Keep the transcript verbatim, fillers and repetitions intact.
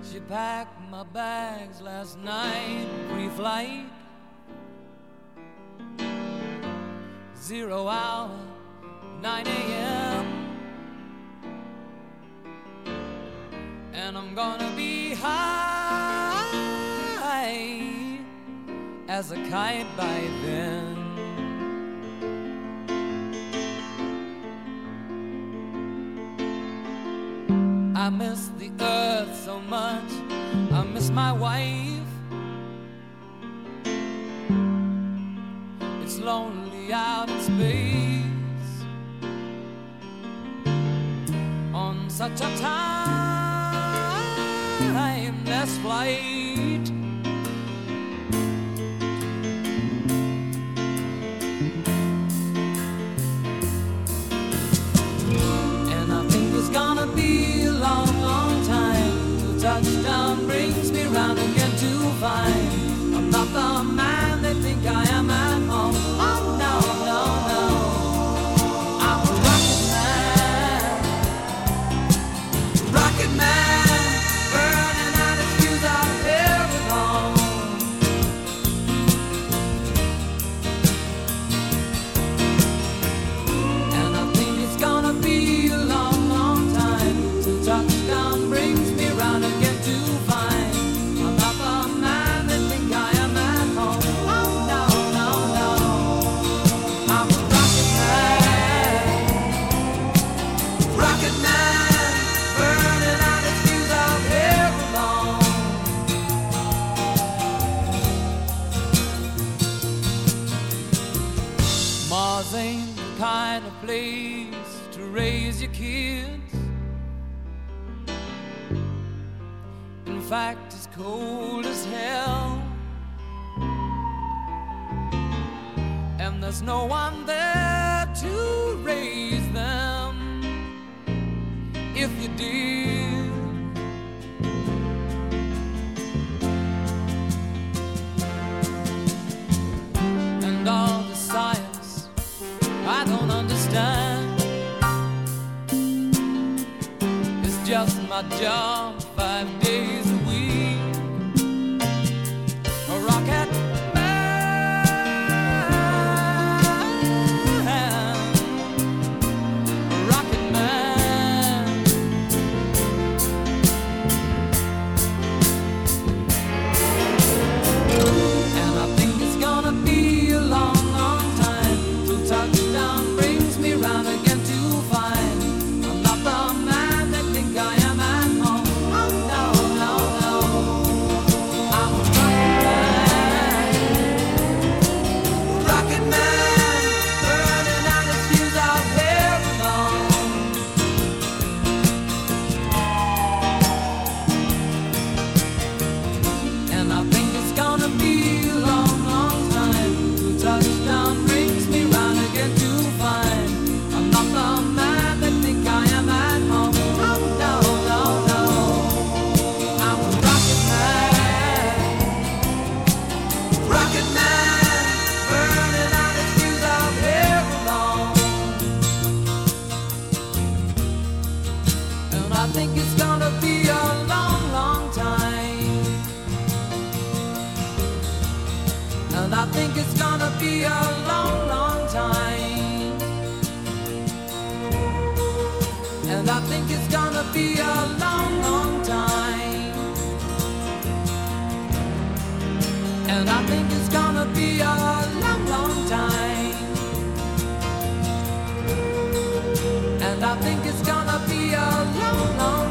She packed my bags last night, pre-flight, zero hour, nine a.m. And I'm gonna be high as a kite by then. I miss the earth so much, I miss my wife. It's lonely out in space on such a timeless flight. And I think it's gonna be a long, long time till touchdown brings me round again to find I'm not the man they think I am at home. Oh no, no, no, I'm a rocket man, rocket man, burning out his fuse out here alone. And I think it's gonna be a long, long time till touchdown brings me round again to find I'm not the man they think I am at home. Oh no, no, no, I'm a rocket man, rocket man, burning out his fuse out here alone. Mars ain't the kind of place to raise your kids. In fact, it's cold as hell, and there's no one there to raise them if you did. And all the science I don't understand, it's just my job five days a week. A rocket man, a rocket man. And I think it's gonna be a long, long time till touchdown brings me round again to find I'm not the man they think I am at home. Oh no, no, no, I'm a rocket man, rocket man, burning out his fuse out here alone. And I think it's gonna be a long, long time till touchdown brings me round again to find I'm not the man they think I am at home. Oh no, no, no, I'm a rocket man, rocket man, burning out his fuse out here alone. And I think it's gonna be a long, long time. And I think it's gonna be a long, long time. And I think it's gonna be a long, long time. And I think it's gonna be a long, long time. And I think it's gonna be a long, long